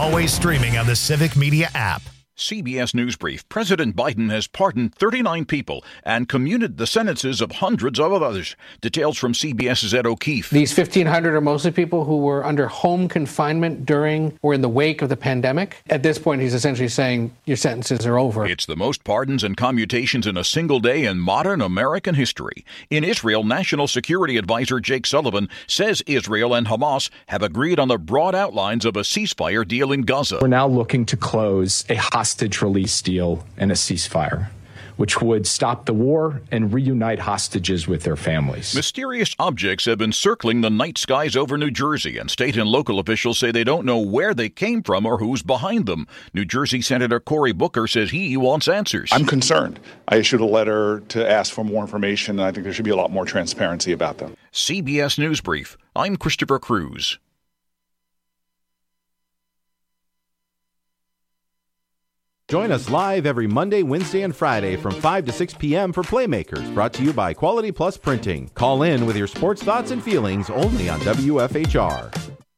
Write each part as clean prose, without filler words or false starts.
always streaming on the Civic Media app. CBS News Brief. President Biden has pardoned 39 people and commuted the sentences of hundreds of others. Details from CBS's Ed O'Keefe. These 1,500 are mostly people who were under home confinement during or in the wake of the pandemic. At this point, he's essentially saying your sentences are over. It's the most pardons and commutations in a single day in modern American history. In Israel, National Security Advisor Jake Sullivan says Israel and Hamas have agreed on the broad outlines of a ceasefire deal in Gaza. We're now looking to close a hostage release deal and a ceasefire, which would stop the war and reunite hostages with their families. Mysterious objects have been circling the night skies over New Jersey, and state and local officials say they don't know where they came from or who's behind them. New Jersey Senator Cory Booker says he wants answers. I'm concerned. I issued a letter to ask for more information, and I think there should be a lot more transparency about them. CBS News Brief. I'm Christopher Cruz. Join us live every Monday, Wednesday, and Friday from 5 to 6 p.m. for Playmakers, brought to you by Quality Plus Printing. Call in with your sports thoughts and feelings only on WFHR.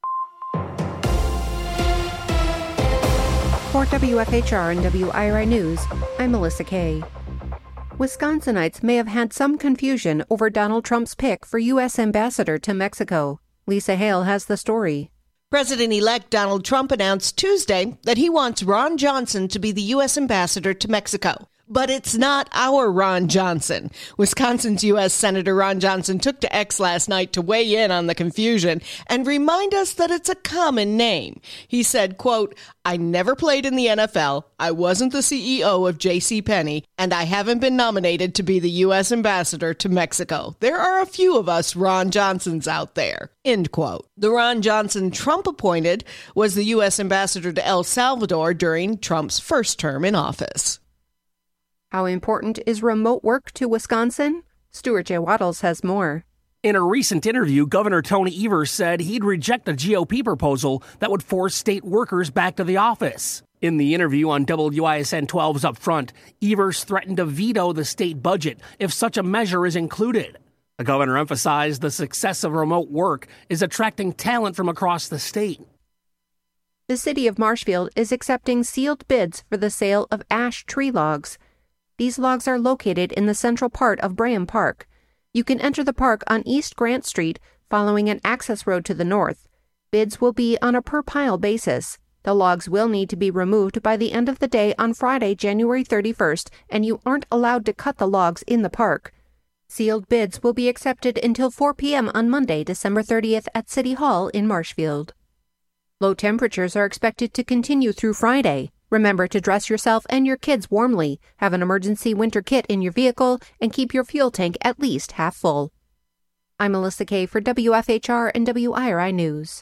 For WFHR and WIRI News, I'm Melissa Kay. Wisconsinites may have had some confusion over Donald Trump's pick for U.S. ambassador to Mexico. Lisa Hale has the story. President-elect Donald Trump announced Tuesday that he wants Ron Johnson to be the U.S. ambassador to Mexico. But it's not our Ron Johnson. Wisconsin's U.S. Senator Ron Johnson took to X last night to weigh in on the confusion and remind us that it's a common name. He said, quote, "I never played in the NFL, I wasn't the CEO of JCPenney, and I haven't been nominated to be the U.S. ambassador to Mexico. There are a few of us Ron Johnsons out there," end quote. The Ron Johnson Trump appointed was the U.S. ambassador to El Salvador during Trump's first term in office. How important is remote work to Wisconsin? Stuart J. Waddles has more. In a recent interview, Governor Tony Evers said he'd reject a GOP proposal that would force state workers back to the office. In the interview on WISN 12's Upfront, Evers threatened to veto the state budget if such a measure is included. The governor emphasized the success of remote work is attracting talent from across the state. The city of Marshfield is accepting sealed bids for the sale of ash tree logs. These logs are located in the central part of Braham Park. You can enter the park on East Grant Street, following an access road to the north. Bids will be on a per-pile basis. The logs will need to be removed by the end of the day on Friday, January 31st, and you aren't allowed to cut the logs in the park. Sealed bids will be accepted until 4 p.m. on Monday, December 30th at City Hall in Marshfield. Low temperatures are expected to continue through Friday. Remember to dress yourself and your kids warmly, have an emergency winter kit in your vehicle, and keep your fuel tank at least half full. I'm Melissa Kay for WFHR and WIRI News.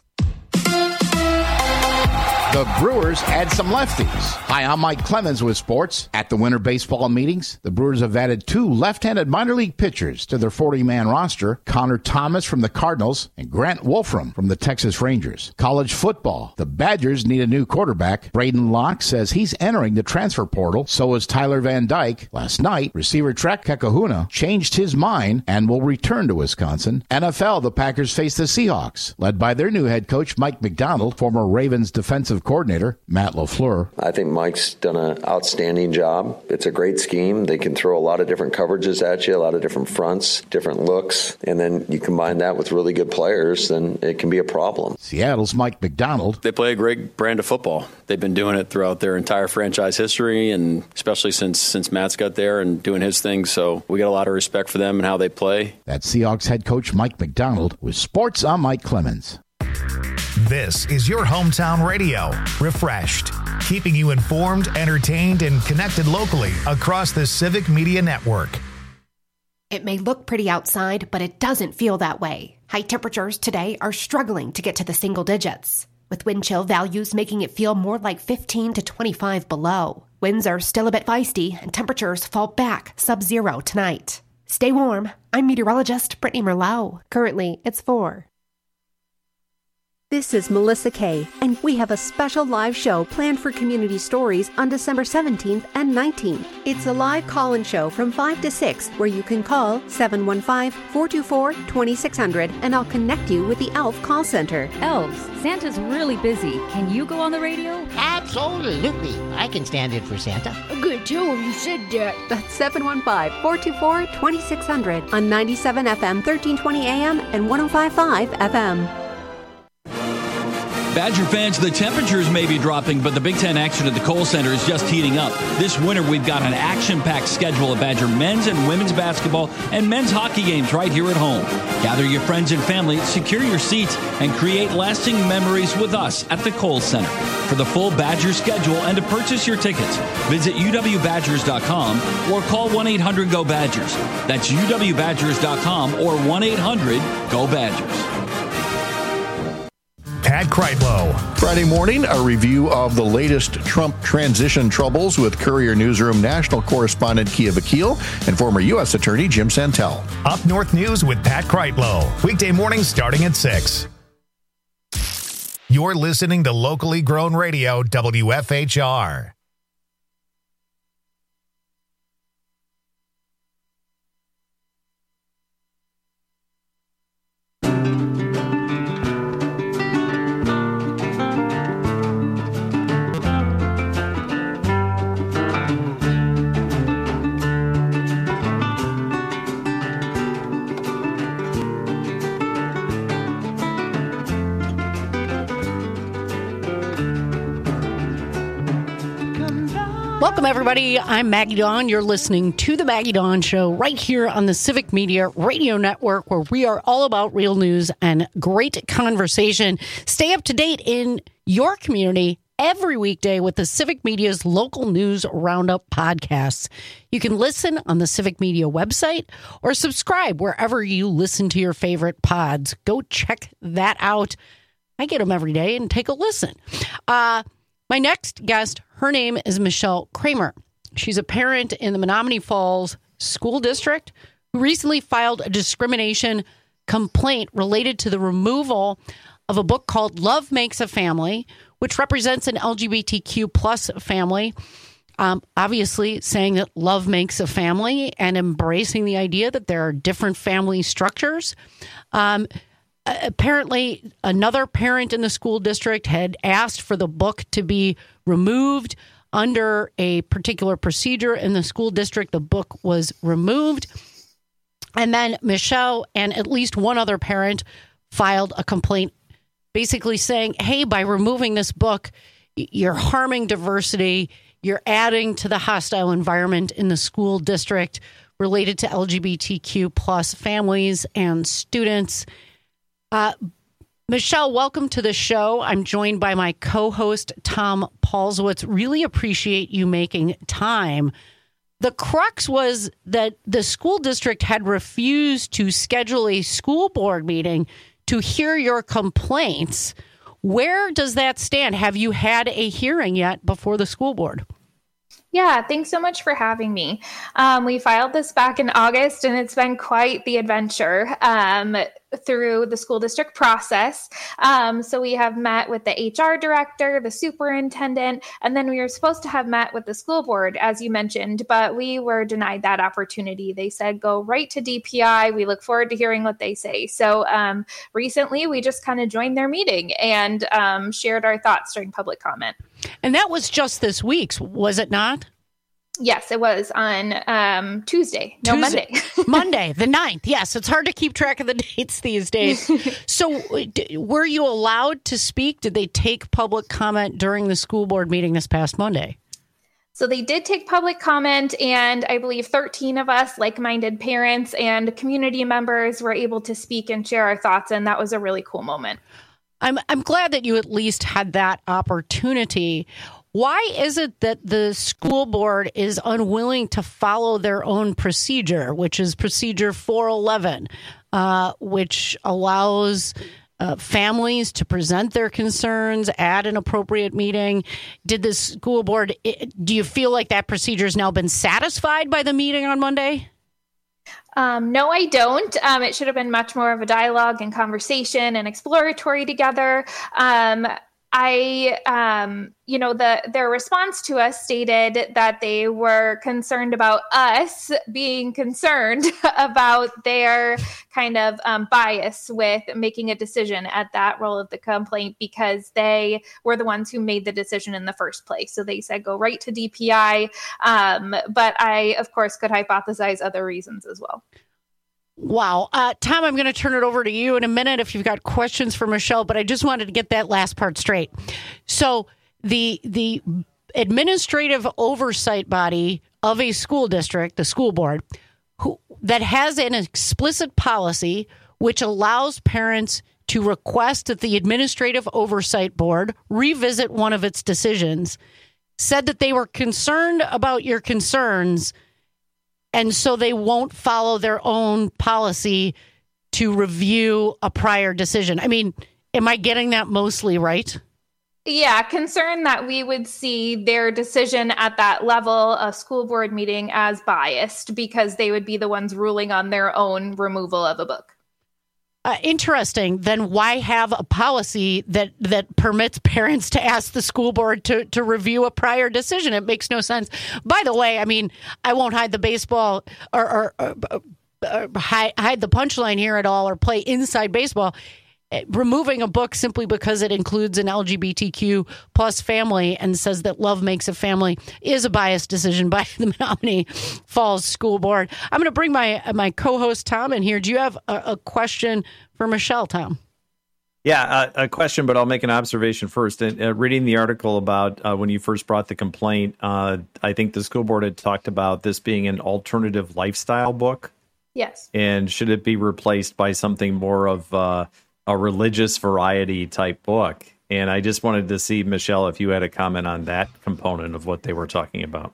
The Brewers add some lefties. Hi, I'm Mike Clemens with sports. At the winter baseball meetings, the Brewers have added 2 left-handed minor league pitchers to their 40-man roster, Connor Thomas from the Cardinals and Grant Wolfram from the Texas Rangers. College football. The Badgers need a new quarterback. Braden Locke says he's entering the transfer portal. So is Tyler Van Dyke. Last night, receiver Trek Kakahuna changed his mind and will return to Wisconsin. NFL, the Packers face the Seahawks, led by their new head coach, Mike McDonald, former Ravens defensive coordinator Matt LaFleur. I think Mike's done an outstanding job. It's a great scheme. They can throw a lot of different coverages at you, a lot of different fronts, different looks, and then you combine that with really good players, then it can be a problem. Seattle's Mike McDonald. They play a great brand of football. They've been doing it throughout their entire franchise history, and especially since Matt's got there and doing his thing, so we got a lot of respect for them and how they play. That's Seahawks head coach Mike McDonald. With sports, I'm Mike Clemens. This is your hometown radio, refreshed, keeping you informed, entertained, and connected locally across the Civic Media Network. It may look pretty outside, but it doesn't feel that way. High temperatures today are struggling to get to the single digits, with wind chill values making it feel more like 15 to 25 below. Winds are still a bit feisty, and temperatures fall back sub-zero tonight. Stay warm. I'm meteorologist Brittany Merlot. Currently, it's 4. This is Melissa Kay, and we have a special live show planned for Community Stories on December 17th and 19th. It's a live call-in show from 5 to 6 where you can call 715-424-2600 and I'll connect you with the ELF call center. Elves, Santa's really busy. Can you go on the radio? Absolutely. I can stand in for Santa. Good too, you said that. That's 715-424-2600 on 97 FM, 1320 AM, and 105.5 FM. Badger fans, the temperatures may be dropping, but the Big Ten action at the Kohl Center is just heating up. This winter, we've got an action-packed schedule of Badger men's and women's basketball and men's hockey games right here at home. Gather your friends and family, secure your seats, and create lasting memories with us at the Kohl Center. For the full Badger schedule and to purchase your tickets, visit uwbadgers.com or call 1-800-GO-BADGERS. That's uwbadgers.com or 1-800-GO-BADGERS. Pat Kreitlow. Friday morning, a review of the latest Trump transition troubles with Courier Newsroom national correspondent Kia Vakil and former U.S. Attorney Jim Santel. Up North News with Pat Kreitlow. Weekday mornings starting at 6. You're listening to locally grown radio, WFHR. Welcome, everybody. I'm Maggie Dawn. You're listening to The Maggie Dawn Show right here on the Civic Media Radio Network, where we are all about real news and great conversation. Stay up to date in your community every weekday with the Civic Media's local news roundup podcasts. You can listen on the Civic Media website or subscribe wherever you listen to your favorite pods. Go check that out. I get them every day and take a listen. My next guest, her name is Michelle Kramer. She's a parent in the Menomonee Falls School District who recently filed a discrimination complaint related to the removal of a book called Love Makes a Family, which represents an LGBTQ plus family. Obviously saying that love makes a family and embracing the idea that there are different family structures. Apparently, another parent in the school district had asked for the book to be removed under a particular procedure in the school district. The book was removed. And then Michelle and at least one other parent filed a complaint basically saying, hey, by removing this book, you're harming diversity. You're adding to the hostile environment in the school district related to LGBTQ plus families and students. Michelle, welcome to the show. I'm joined by my co-host, Tom Paulswitz. Really appreciate you making time. The crux was that the school district had refused to schedule a school board meeting to hear your complaints. Where does that stand? Have you had a hearing yet before the school board? Yeah, thanks so much for having me. We filed this back in August, and it's been quite the adventure through the school district process. So we have met with the HR director, the superintendent, and then we were supposed to have met with the school board, as you mentioned, but we were denied that opportunity. They said, go right to DPI. We look forward to hearing what they say. So recently, we just kind of joined their meeting and shared our thoughts during public comment. And that was just this week, was it not? Yes, it was on Tuesday. Monday. Monday, the 9th. Yes, it's hard to keep track of the dates these days. So were you allowed to speak? Did they take public comment during the school board meeting this past Monday? So they did take public comment, and I believe 13 of us, like-minded parents and community members, were able to speak and share our thoughts, and that was a really cool moment. I'm glad that you at least had that opportunity. Why is it that the school board is unwilling to follow their own procedure, which is Procedure 411, which allows families to present their concerns at an appropriate meeting? Did the school board, do you feel like that procedure has now been satisfied by the meeting on Monday? No, I don't. It should have been much more of a dialogue and conversation and exploratory together. Their response to us stated that they were concerned about us being concerned about their kind of bias with making a decision at that role of the complaint, because they were the ones who made the decision in the first place. So they said, go right to DPI. But I, of course, could hypothesize other reasons as well. Wow. Tom, I'm going to turn it over to you in a minute if you've got questions for Michelle, but I just wanted to get that last part straight. So the administrative oversight body of a school district, the school board, that has an explicit policy which allows parents to request that the administrative oversight board revisit one of its decisions, said that they were concerned about your concerns, and so they won't follow their own policy to review a prior decision. I mean, am I getting that mostly right? Yeah, concern that we would see their decision at that level, a school board meeting, as biased because they would be the ones ruling on their own removal of a book. Interesting. Then why have a policy that permits parents to ask the school board to review a prior decision? It makes no sense. By the way, I mean, I won't hide the baseball or hide the punchline here at all or play inside baseball. Removing a book simply because it includes an LGBTQ plus family and says that love makes a family is a biased decision by the Menominee Falls School Board. I'm going to bring my co-host Tom in here. Do you have a question for Michelle, Tom? Yeah, a question, but I'll make an observation first. Reading the article about when you first brought the complaint, I think the school board had talked about this being an alternative lifestyle book. Yes. And should it be replaced by something more of a religious variety type book? And I just wanted to see, Michelle, if you had a comment on that component of what they were talking about.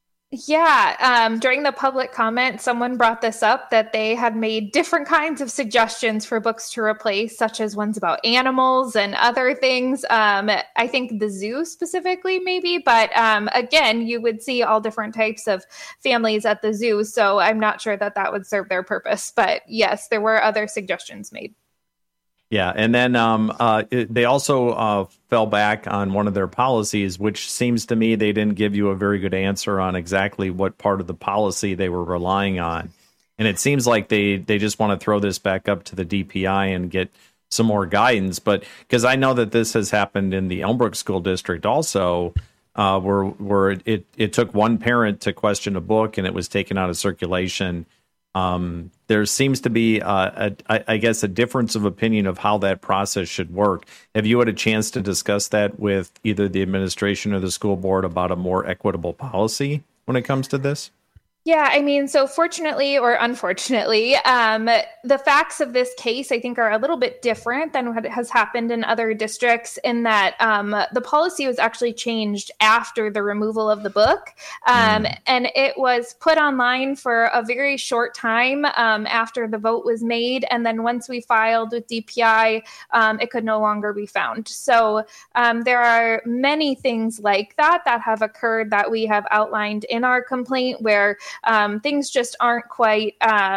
Yeah, during the public comment, someone brought this up, that they had made different kinds of suggestions for books to replace, such as ones about animals and other things. I think the zoo specifically, maybe. But again, you would see all different types of families at the zoo. So I'm not sure that would serve their purpose. But yes, there were other suggestions made. Yeah, and then they also fell back on one of their policies, which seems to me they didn't give you a very good answer on exactly what part of the policy they were relying on. And it seems like they just want to throw this back up to the DPI and get some more guidance. But because I know that this has happened in the Elmbrook School District also, where it took one parent to question a book and it was taken out of circulation. There seems to be, I guess, a difference of opinion of how that process should work. Have you had a chance to discuss that with either the administration or the school board about a more equitable policy when it comes to this? Yeah, I mean, so fortunately or unfortunately, the facts of this case, I think, are a little bit different than what has happened in other districts, in that the policy was actually changed after the removal of the book. And it was put online for a very short time after the vote was made. And then once we filed with DPI, it could no longer be found. So there are many things like that have occurred that we have outlined in our complaint, where things just aren't quite,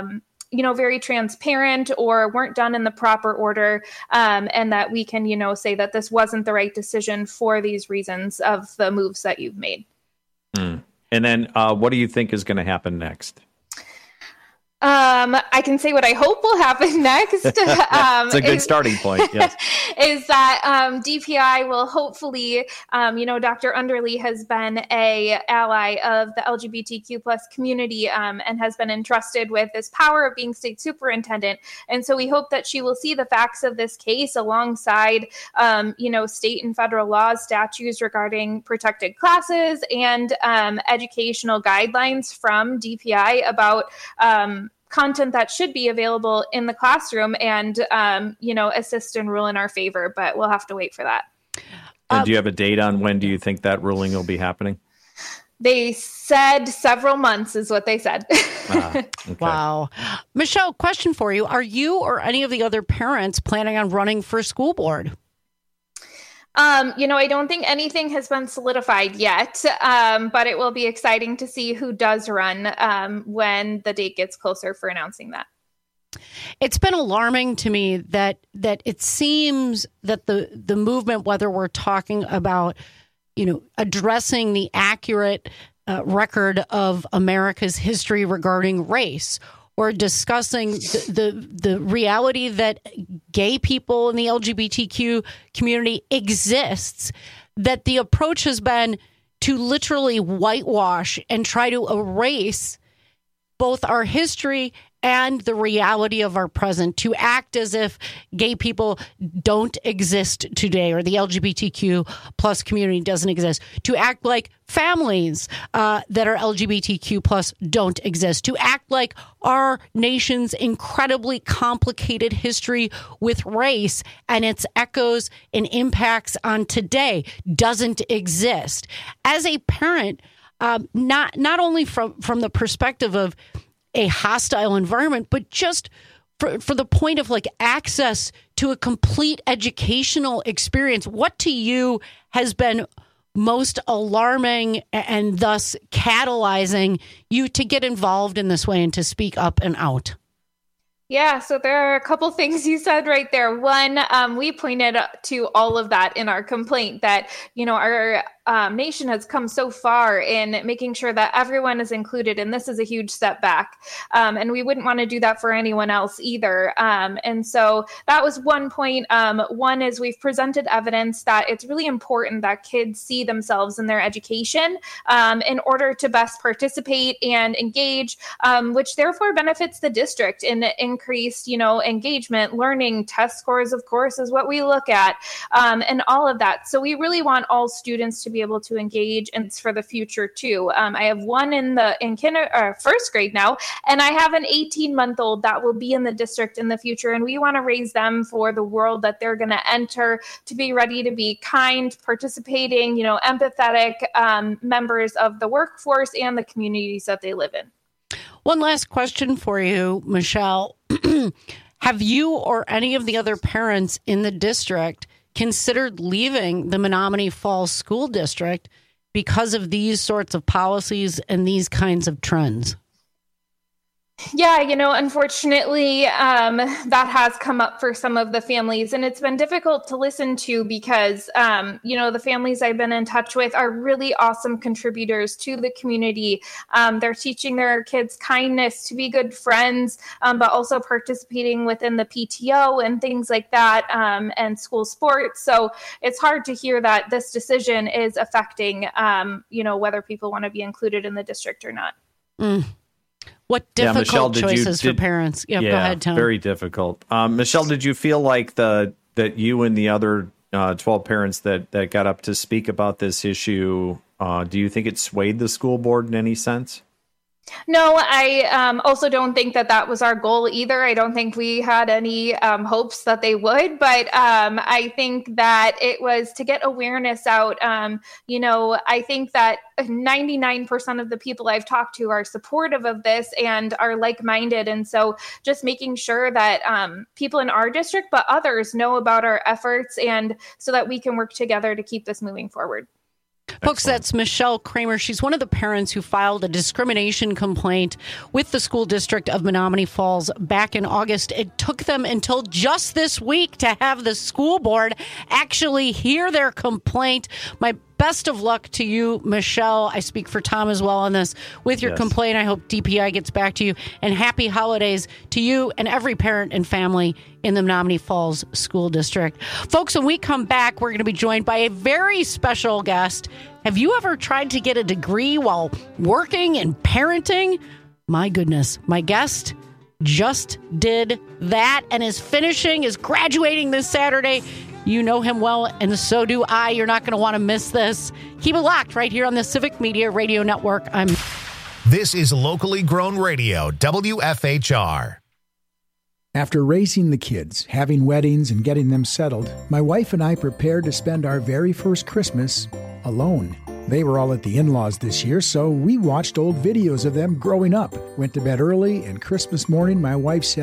very transparent or weren't done in the proper order, and that we can, say that this wasn't the right decision for these reasons of the moves that you've made. And then what do you think is going to happen next? I can say what I hope will happen next. It's a good starting point. Yes. Is that DPI will hopefully, Dr. Underly has been an ally of the LGBTQ plus community and has been entrusted with this power of being state superintendent. And so we hope that she will see the facts of this case alongside, state and federal laws, statutes regarding protected classes, and educational guidelines from DPI about content that should be available in the classroom, and, assist and rule in our favor. But we'll have to wait for that. And do you have a date on when do you think that ruling will be happening? They said several months is what they said. Okay. Wow. Michelle, question for you. Are you or any of the other parents planning on running for school board? I don't think anything has been solidified yet, but it will be exciting to see who does run when the date gets closer for announcing that. It's been alarming to me that it seems that the movement, whether we're talking about, addressing the accurate record of America's history regarding race, or discussing the reality that gay people in the LGBTQ community exists, that the approach has been to literally whitewash and try to erase both our history and the reality of our present, to act as if gay people don't exist today, or the LGBTQ plus community doesn't exist, to act like families that are LGBTQ plus don't exist, to act like our nation's incredibly complicated history with race and its echoes and impacts on today doesn't exist. As a parent, not only from the perspective of a hostile environment, but just for the point of access to a complete educational experience, what to you has been most alarming and thus catalyzing you to get involved in this way and to speak up and out? Yeah, so there are a couple things you said right there. One, we pointed to all of that in our complaint, that, our nation has come so far in making sure that everyone is included, and this is a huge step back. And we wouldn't want to do that for anyone else either. And so that was one point. One is we've presented evidence that it's really important that kids see themselves in their education in order to best participate and engage, which therefore benefits the district in increased, engagement. Learning test scores, of course, is what we look at, and all of that. So we really want all students to be able to engage, and it's for the future too. I have one in first grade now, and I have an 18-month-old that will be in the district in the future, and we want to raise them for the world that they're going to enter, to be ready to be kind, participating, empathetic members of the workforce and the communities that they live in. One last question for you, Michelle. Have you or any of the other parents in the district considered leaving the Menominee Falls School District because of these sorts of policies and these kinds of trends? Yeah, unfortunately, that has come up for some of the families, and it's been difficult to listen to because, the families I've been in touch with are really awesome contributors to the community. They're teaching their kids kindness, to be good friends, but also participating within the PTO and things like that, and school sports. So it's hard to hear that this decision is affecting, whether people want to be included in the district or not. What difficult choices for parents. Go ahead, Tom. Very difficult. Michelle, did you feel like that you and the other 12 parents that got up to speak about this issue, do you think it swayed the school board in any sense? No, I also don't think that was our goal either. I don't think we had any hopes that they would, but I think that it was to get awareness out. I think that 99% of the people I've talked to are supportive of this and are like-minded. And so just making sure that people in our district, but others, know about our efforts, and so that we can work together to keep this moving forward. Folks, that's Michelle Kramer. She's one of the parents who filed a discrimination complaint with the school district of Menominee Falls back in August. It took them until just this week to have the school board actually hear their complaint. My best of luck to you, Michelle. I speak for Tom as well on this. With your complaint, I hope DPI gets back to you. And happy holidays to you and every parent and family in the Menominee Falls School District. Folks, when we come back, we're going to be joined by a very special guest. Have you ever tried to get a degree while working and parenting? My goodness, my guest just did that and is graduating this Saturday. You know him well, and so do I. You're not going to want to miss this. Keep it locked right here on the Civic Media Radio Network. This is locally grown radio, WFHR. After raising the kids, having weddings, and getting them settled, my wife and I prepared to spend our very first Christmas alone. They were all at the in-laws this year, so we watched old videos of them growing up, went to bed early, and Christmas morning my wife said,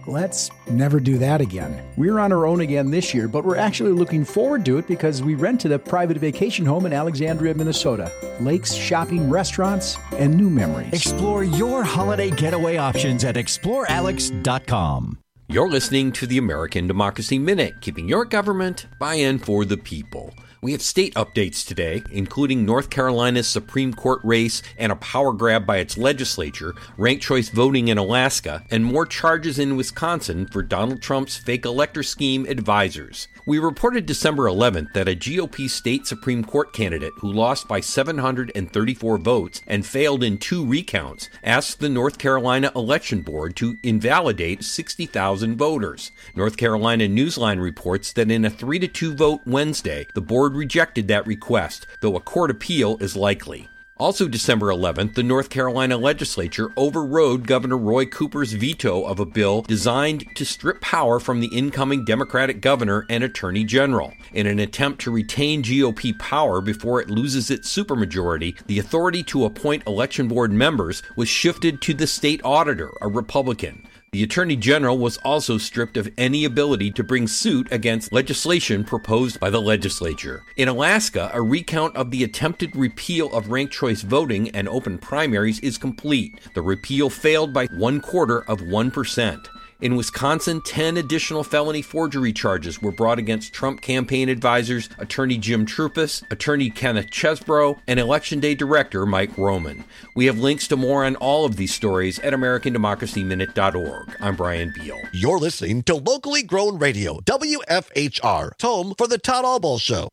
Let's never do that again. We're on our own again this year, but we're actually looking forward to it because we rented a private vacation home in Alexandria, Minnesota. Lakes, shopping, restaurants, and new memories. Explore your holiday getaway options at explorealex.com. You're listening to the American Democracy Minute, keeping your government by and for the people. We have state updates today, including North Carolina's Supreme Court race and a power grab by its legislature, ranked choice voting in Alaska, and more charges in Wisconsin for Donald Trump's fake elector scheme advisors. We reported December 11th that a GOP state Supreme Court candidate who lost by 734 votes and failed in 2 recounts asked the North Carolina Election Board to invalidate 60,000 voters. North Carolina Newsline reports that in a 3-2 vote Wednesday, the board rejected that request, though a court appeal is likely. Also December 11th, the North Carolina legislature overrode Governor Roy Cooper's veto of a bill designed to strip power from the incoming Democratic governor and attorney general. In an attempt to retain GOP power before it loses its supermajority, the authority to appoint election board members was shifted to the state auditor, a Republican. The Attorney General was also stripped of any ability to bring suit against legislation proposed by the legislature. In Alaska, a recount of the attempted repeal of ranked choice voting and open primaries is complete. The repeal failed by 0.25%. In Wisconsin, 10 additional felony forgery charges were brought against Trump campaign advisors, Attorney Jim Trupus, Attorney Kenneth Chesbrough, and Election Day Director Mike Roman. We have links to more on all of these stories at AmericanDemocracyMinute.org. I'm Brian Beal. You're listening to locally grown radio, WFHR, home for the Todd Albaugh Show.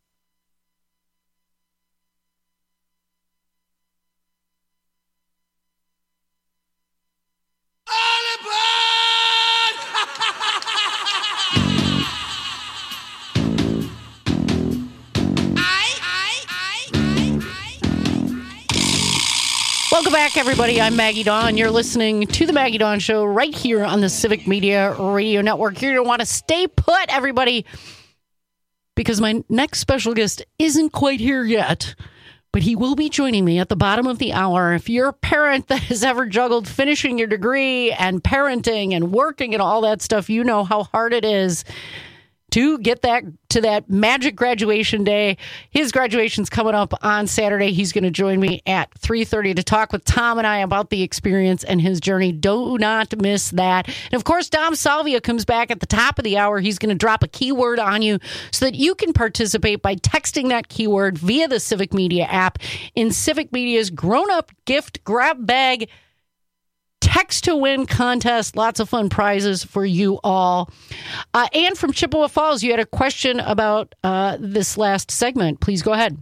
Welcome back, everybody. I'm Maggie Dawn. You're listening to the Maggie Dawn Show right here on the Civic Media Radio Network. You're going to want to stay put, everybody, because my next special guest isn't quite here yet, but he will be joining me at the bottom of the hour. If you're a parent that has ever juggled finishing your degree and parenting and working and all that stuff, you know how hard it is to get that to that magic graduation day. His graduation's coming up on Saturday. He's going to join me at 3:30 to talk with Tom and I about the experience and his journey. Do not miss that. And of course, Dom Salvia comes back at the top of the hour. He's going to drop a keyword on you so that you can participate by texting that keyword via the Civic Media app in Civic Media's grown-up gift grab bag text to win contest. Lots of fun prizes for you all. Anne from Chippewa Falls, you had a question about this last segment. Please go ahead.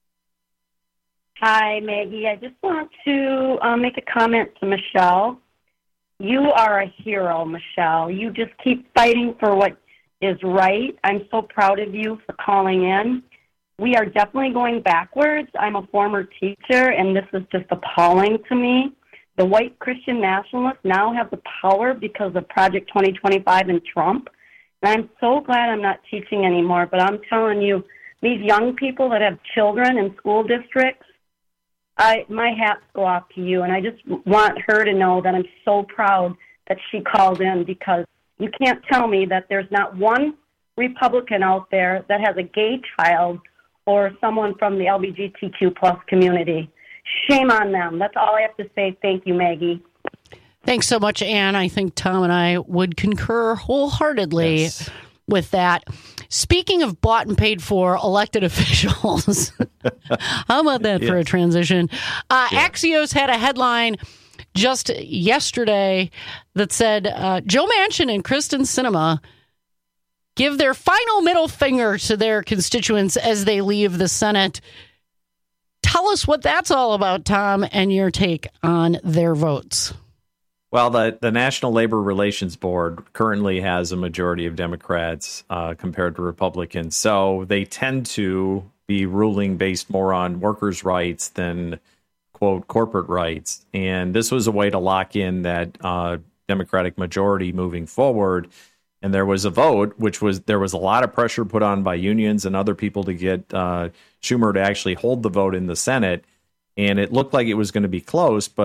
Hi, Maggie. I just want to make a comment to Michelle. You are a hero, Michelle. You just keep fighting for what is right. I'm so proud of you for calling in. We are definitely going backwards. I'm a former teacher, and this is just appalling to me. The white Christian nationalists now have the power because of Project 2025 and Trump. And I'm so glad I'm not teaching anymore. But I'm telling you, these young people that have children in school districts, my hats go off to you. And I just want her to know that I'm so proud that she called in, because you can't tell me that there's not one Republican out there that has a gay child or someone from the LGBTQ plus community. Shame on them. That's all I have to say. Thank you, Maggie. Thanks so much, Anne. I think Tom and I would concur wholeheartedly with that. Speaking of bought and paid for elected officials, how about that for a transition? Axios had a headline just yesterday that said Joe Manchin and Kyrsten Sinema give their final middle finger to their constituents as they leave the Senate. Tell us what that's all about, Tom, and your take on their votes. Well, the National Labor Relations Board currently has a majority of Democrats compared to Republicans. So they tend to be ruling based more on workers' rights than, quote, corporate rights. And this was a way to lock in that Democratic majority moving forward. And there was a vote, there was a lot of pressure put on by unions and other people to get Schumer to actually hold the vote in the Senate. And it looked like it was going to be close, but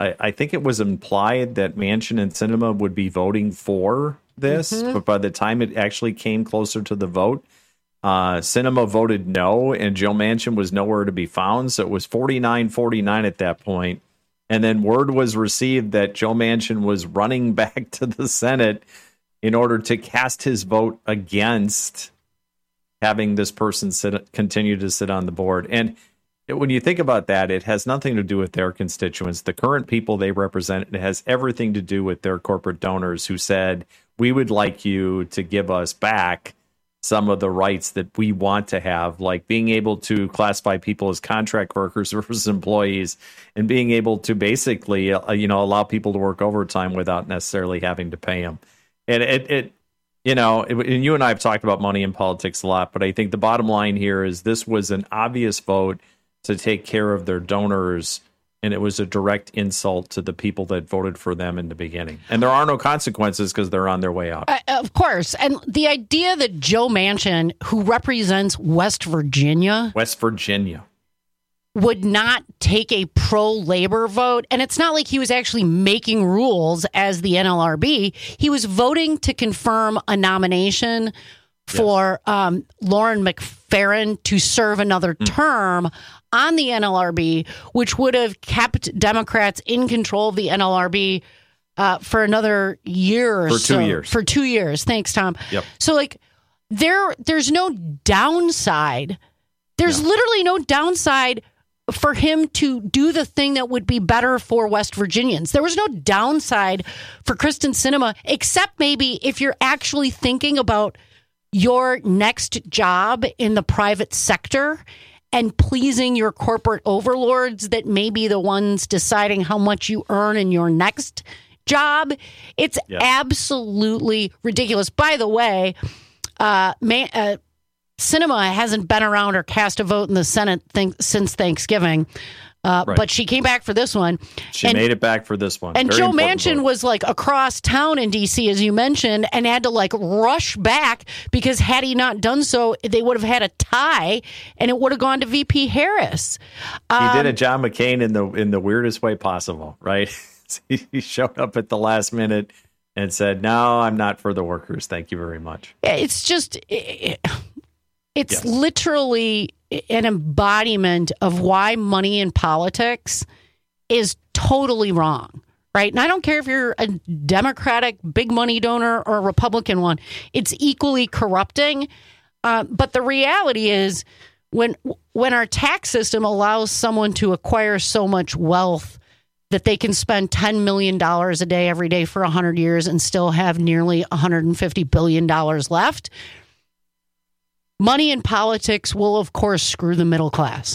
I think it was implied that Manchin and Sinema would be voting for this, but by the time it actually came closer to the vote, Sinema voted no, and Joe Manchin was nowhere to be found. So it was 49-49 at that point. And then word was received that Joe Manchin was running back to the Senate in order to cast his vote against having this person continue to sit on the board. And when you think about that, it has nothing to do with their constituents, the current people they represent. It has everything to do with their corporate donors who said, we would like you to give us back some of the rights that we want to have, like being able to classify people as contract workers versus employees, and being able to basically, allow people to work overtime without necessarily having to pay them. And and you and I have talked about money in politics a lot, but I think the bottom line here is this was an obvious vote to take care of their donors, and it was a direct insult to the people that voted for them in the beginning. And there are no consequences because they're on their way out. Of course. And the idea that Joe Manchin, who represents West Virginia, would not take a pro-labor vote, and it's not like he was actually making rules as the NLRB. He was voting to confirm a nomination for Lauren McFerrin to serve another term on the NLRB, which would have kept Democrats in control of the NLRB for another year or so. 2 years. For 2 years. Thanks, Tom. Yep. So, there's no downside. There's literally no downside for him to do the thing that would be better for West Virginians. There was no downside for Kyrsten Sinema, except maybe if you're actually thinking about your next job in the private sector and pleasing your corporate overlords that may be the ones deciding how much you earn in your next job. It's absolutely ridiculous. By the way, Sinema hasn't been around or cast a vote in the Senate since Thanksgiving. But she came back for this one. She made it back for this one. And Joe Manchin was across town in D.C., as you mentioned, and had to rush back because had he not done so, they would have had a tie and it would have gone to VP Harris. He did a John McCain in the weirdest way possible, right? He showed up at the last minute and said, no, I'm not for the workers. Thank you very much. It's just... It's literally an embodiment of why money in politics is totally wrong, right? And I don't care if you're a Democratic big money donor or a Republican one. It's equally corrupting. But the reality is when our tax system allows someone to acquire so much wealth that they can spend $10 million a day every day for 100 years and still have nearly $150 billion left, money in politics will, of course, screw the middle class.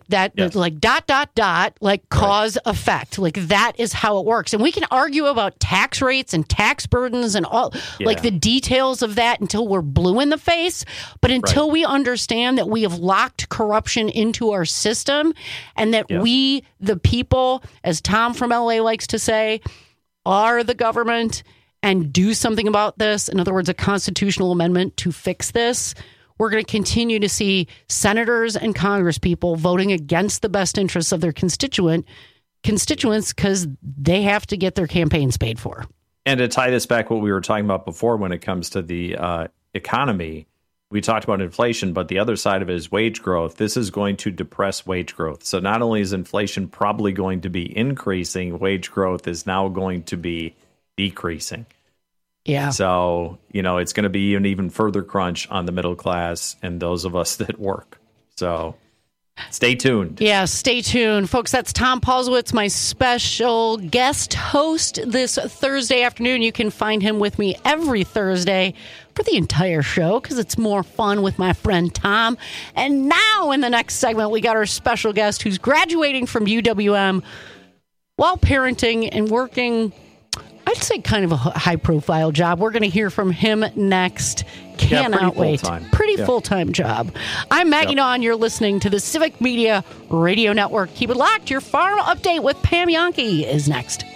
Cause effect. That is how it works. And we can argue about tax rates and tax burdens and all, the details of that until we're blue in the face. But until we understand that we have locked corruption into our system and that we, the people, as Tom from LA likes to say, are the government and do something about this, in other words, a constitutional amendment to fix this, we're going to continue to see senators and congresspeople voting against the best interests of their constituents because they have to get their campaigns paid for. And to tie this back, what we were talking about before when it comes to the economy, we talked about inflation, but the other side of it is wage growth. This is going to depress wage growth. So not only is inflation probably going to be increasing, wage growth is now going to be decreasing. Yeah. So, it's going to be an even further crunch on the middle class and those of us that work. So stay tuned. Yeah, stay tuned. Folks, that's Tom Paulsowitz, my special guest host this Thursday afternoon. You can find him with me every Thursday for the entire show because it's more fun with my friend Tom. And now in the next segment, we got our special guest who's graduating from UWM while parenting and working, I'd say kind of a high-profile job. We're going to hear from him next. Cannot wait. Pretty full-time job. I'm Maggie Dawn. You're listening to the Civic Media Radio Network. Keep it locked. Your farm update with Pam Jahnke is next.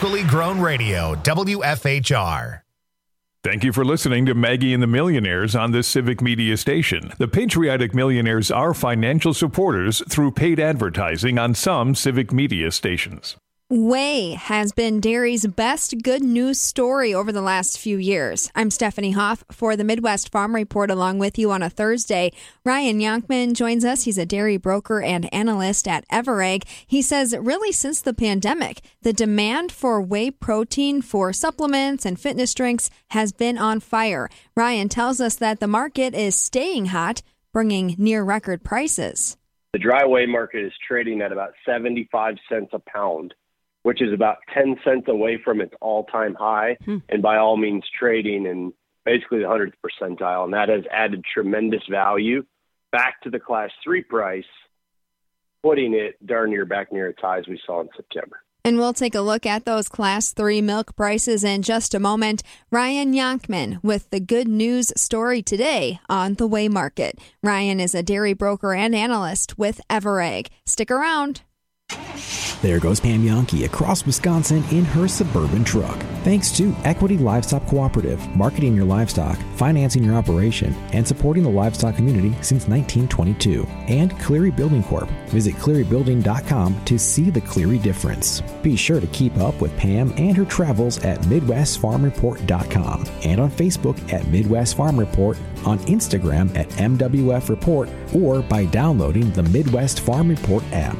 Locally grown radio, WFHR. Thank you for listening to Maggie and the Millionaires on this Civic Media station. The Patriotic Millionaires are financial supporters through paid advertising on some Civic Media stations. Whey has been dairy's best good news story over the last few years. I'm Stephanie Hoff for the Midwest Farm Report along with you on a Thursday. Ryan Yonkman joins us. He's a dairy broker and analyst at Everegg. He says really since the pandemic, the demand for whey protein for supplements and fitness drinks has been on fire. Ryan tells us that the market is staying hot, bringing near record prices. The dry whey market is trading at about 75 cents a pound, which is about 10 cents away from its all-time high, and by all means trading in basically the 100th percentile. And that has added tremendous value back to the Class 3 price, putting it darn near back near its highs we saw in September. And we'll take a look at those Class 3 milk prices in just a moment. Ryan Yonkman with the good news story today on the whey market. Ryan is a dairy broker and analyst with Everegg. Stick around. There goes Pam Yonke across Wisconsin in her Suburban truck. Thanks to Equity Livestock Cooperative, marketing your livestock, financing your operation, and supporting the livestock community since 1922. And Cleary Building Corp. Visit clearybuilding.com to see the Cleary difference. Be sure to keep up with Pam and her travels at MidwestFarmReport.com and on Facebook at Midwest Farm Report, on Instagram at MWF Report, or by downloading the Midwest Farm Report app.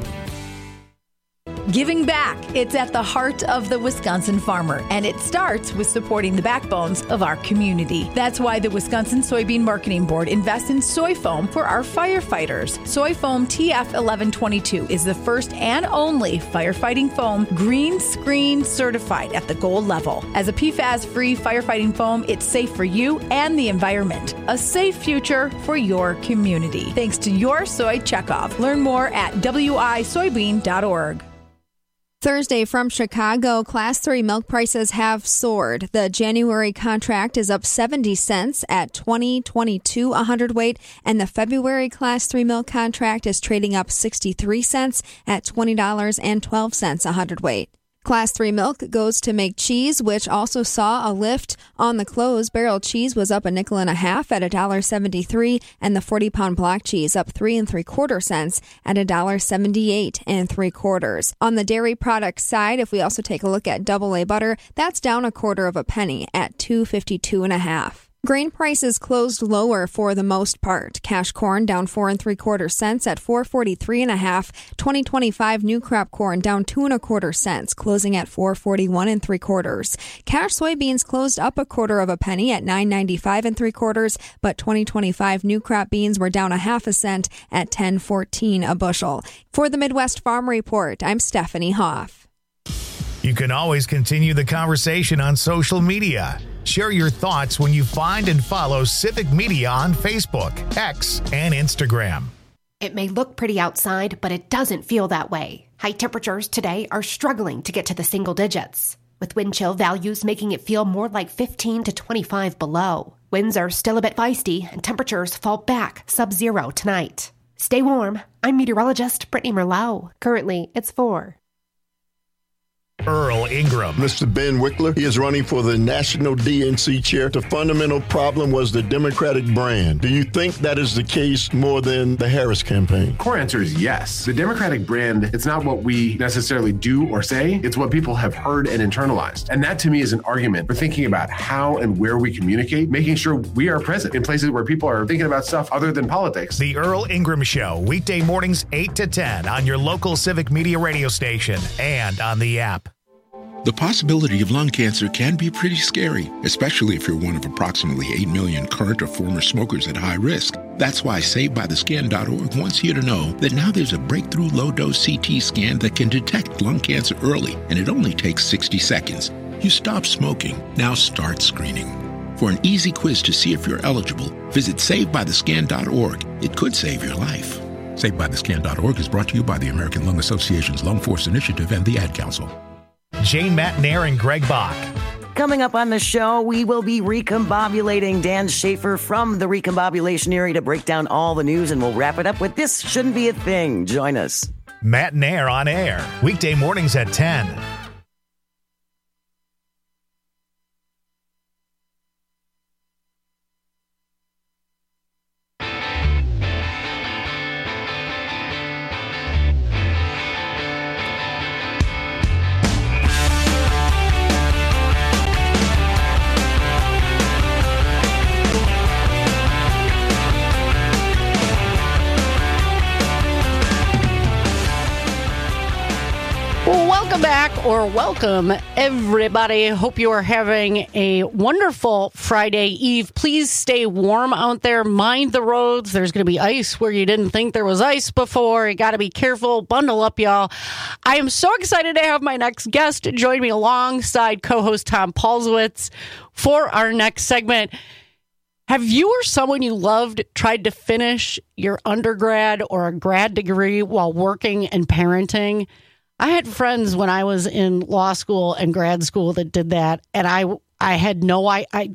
Giving back. It's at the heart of the Wisconsin farmer, and it starts with supporting the backbones of our community. That's why the Wisconsin Soybean Marketing Board invests in soy foam for our firefighters. Soy foam TF1122 is the first and only firefighting foam green screen certified at the gold level. As a PFAS-free firefighting foam, it's safe for you and the environment. A safe future for your community. Thanks to your soy checkoff. Learn more at wisoybean.org. Thursday from Chicago, Class 3 milk prices have soared. The January contract is up 70 cents at $20.22 a hundredweight, and the February Class 3 milk contract is trading up 63 cents at $20.12 a hundredweight. Class 3 milk goes to make cheese, which also saw a lift on the close. Barrel cheese was up a nickel and a half at $1.73, and the 40-pound block cheese up 3 3/4 cents at $1.78 3/4. On the dairy product side, if we also take a look at double A butter, that's down 1/4 penny at $2.52 1/2. Grain prices closed lower for the most part. Cash corn down 4 3/4 cents at $4.43 1/2. 2025 new crop corn down 2 1/4 cents, closing at $4.41 3/4. Cash soybeans closed up 1/4 penny at $9.95 3/4, but 2025 new crop beans were down 1/2 cent at $10.14 a bushel. For the Midwest Farm Report, I'm Stephanie Hoff. You can always continue the conversation on social media. Share your thoughts when you find and follow Civic Media on Facebook, X, and Instagram. It may look pretty outside, but it doesn't feel that way. High temperatures today are struggling to get to the single digits, with wind chill values making it feel more like 15 to 25 below. Winds are still a bit feisty, and temperatures fall back sub-zero tonight. Stay warm. I'm meteorologist Brittany Merlot. Currently, it's 4. Earl Ingram. Mr. Ben Wickler, he is running for the National DNC chair. The fundamental problem was the Democratic brand. Do you think that is the case more than the Harris campaign? Core answer is yes. The Democratic brand, it's not what we necessarily do or say, it's what people have heard and internalized. And that to me is an argument for thinking about how and where we communicate, making sure we are present in places where people are thinking about stuff other than politics. The Earl Ingram Show, weekday mornings 8 to 10 on your local Civic Media radio station and on the app. The possibility of lung cancer can be pretty scary, especially if you're one of approximately 8 million current or former smokers at high risk. That's why SaveByTheScan.org wants you to know that now there's a breakthrough low-dose CT scan that can detect lung cancer early, and it only takes 60 seconds. You stop smoking, now start screening. For an easy quiz to see if you're eligible, visit SaveByTheScan.org. It could save your life. SaveByTheScan.org is brought to you by the American Lung Association's Lung Force Initiative and the Ad Council. Jane Matnair and Greg Bach. Coming up on the show, we will be recombobulating Dan Schaefer from the recombobulation area to break down all the news, and we'll wrap it up with This Shouldn't Be a Thing. Join us. Matnair on air, weekday mornings at 10. Welcome back, or welcome, everybody. Hope you are having a wonderful Friday Eve. Please stay warm out there. Mind the roads. There's going to be ice where you didn't think there was ice before. You got to be careful. Bundle up, y'all. I am so excited to have my next guest join me alongside co-host Tom Paulswitz for our next segment. Have you or someone you loved tried to finish your undergrad or a grad degree while working and parenting? I had friends when I was in law school and grad school that did that, and I had no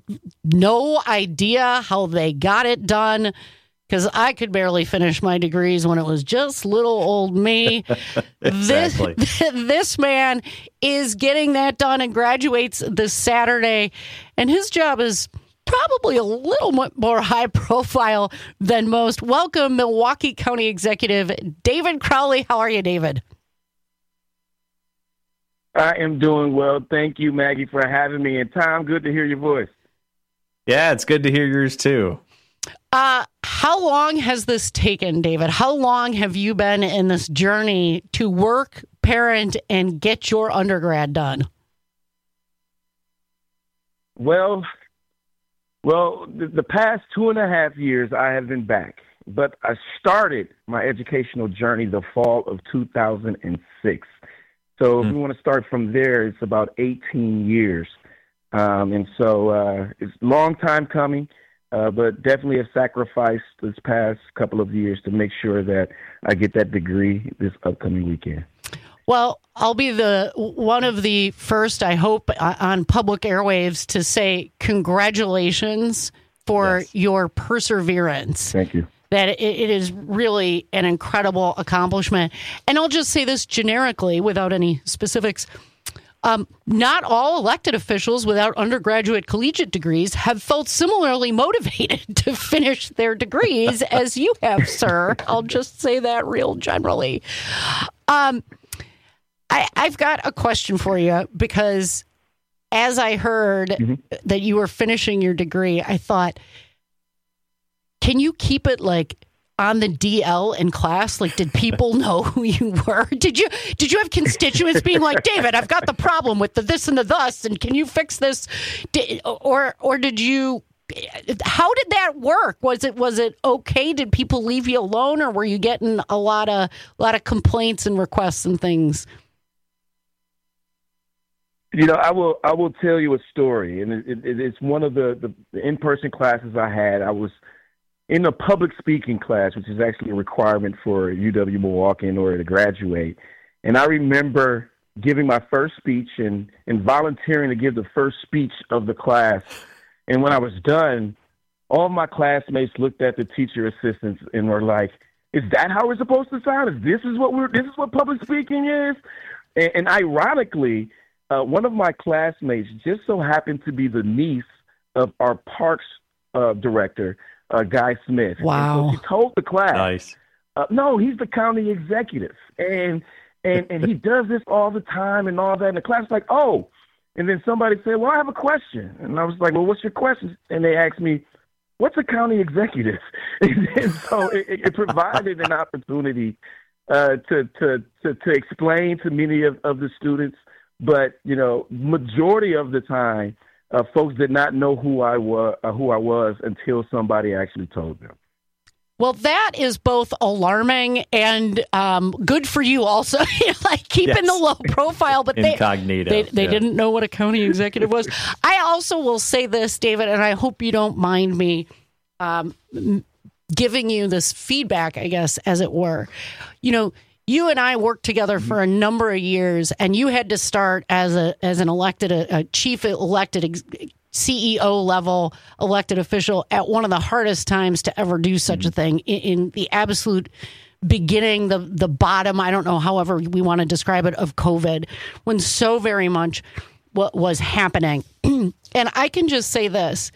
idea how they got it done, because I could barely finish my degrees when it was just little old me. Exactly. This man is getting that done and graduates this Saturday, and his job is probably a little more high profile than most. Welcome, Milwaukee County Executive David Crowley. How are you, David? I am doing well. Thank you, Maggie, for having me. And Tom, good to hear your voice. Yeah, it's good to hear yours too. How long has this taken, David? How long have you been in this journey to work, parent, and get your undergrad done? Well, the past 2.5 years I have been back, but I started my educational journey the fall of 2006. So if we want to start from there, it's about 18 years. And so it's a long time coming, but definitely a sacrifice this past couple of years to make sure that I get that degree this upcoming weekend. Well, I'll be one of the first, I hope, on public airwaves to say congratulations for your perseverance. Thank you. That it is really an incredible accomplishment. And I'll just say this generically without any specifics. Not all elected officials without undergraduate collegiate degrees have felt similarly motivated to finish their degrees as you have, sir. I'll just say that real generally. I've got a question for you, because as I heard that you were finishing your degree, I thought, can you keep it like on the DL in class? Like, did people know who you were? Did you have constituents being like, David, I've got the problem with the this and the thus, and can you fix this? Or did you? How did that work? Was it okay? Did people leave you alone, or were you getting a lot of complaints and requests and things? You know, I will tell you a story, and it's one of the in-person classes I had. I was in a public speaking class, which is actually a requirement for UW-Milwaukee in order to graduate. And I remember giving my first speech and volunteering to give the first speech of the class. And when I was done, all of my classmates looked at the teacher assistants and were like, "Is that how we're supposed to sound? This is what public speaking is?" And ironically, one of my classmates just so happened to be the niece of our parks director, Guy Smith. Wow. And so she told the class, Nice. No, he's the county executive. And he does this all the time and all that. And the class was like, oh. And then somebody said, well, I have a question. And I was like, well, what's your question? And they asked me, what's a county executive? And so it provided an opportunity to explain to many of the students. But, you know, majority of the time, folks did not know who I was until somebody actually told them. Well, that is both alarming and good for you also, like keeping the low profile, but incognito. They didn't know what a county executive was. I also will say this, David, and I hope you don't mind me giving you this feedback, I guess, as it were. You know, you and I worked together for a number of years, and you had to start as an elected, a chief elected CEO level elected official at one of the hardest times to ever do such a thing, in the absolute beginning, the bottom, I don't know, however we want to describe it, of COVID, when so very much what was happening. And I can just say this,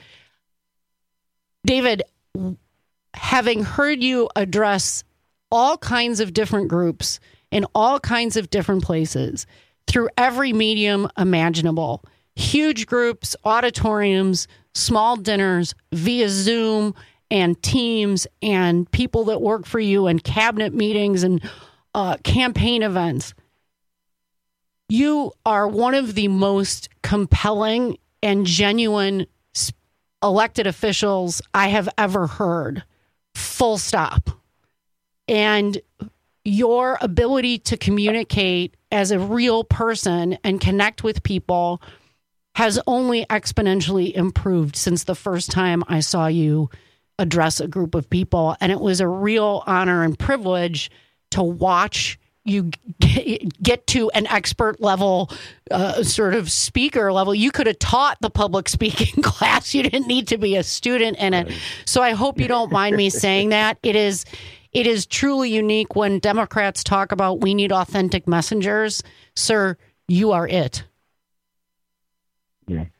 David, having heard you address all kinds of different groups in all kinds of different places through every medium imaginable, huge groups, auditoriums, small dinners, via Zoom and Teams, and people that work for you, and cabinet meetings and campaign events. You are one of the most compelling and genuine elected officials I have ever heard. Full stop. And your ability to communicate as a real person and connect with people has only exponentially improved since the first time I saw you address a group of people. And it was a real honor and privilege to watch you get to an expert level, sort of speaker level. You could have taught the public speaking class. You didn't need to be a student in it. So I hope you don't mind me saying that. It is truly unique when Democrats talk about we need authentic messengers. Sir, you are it. Yeah.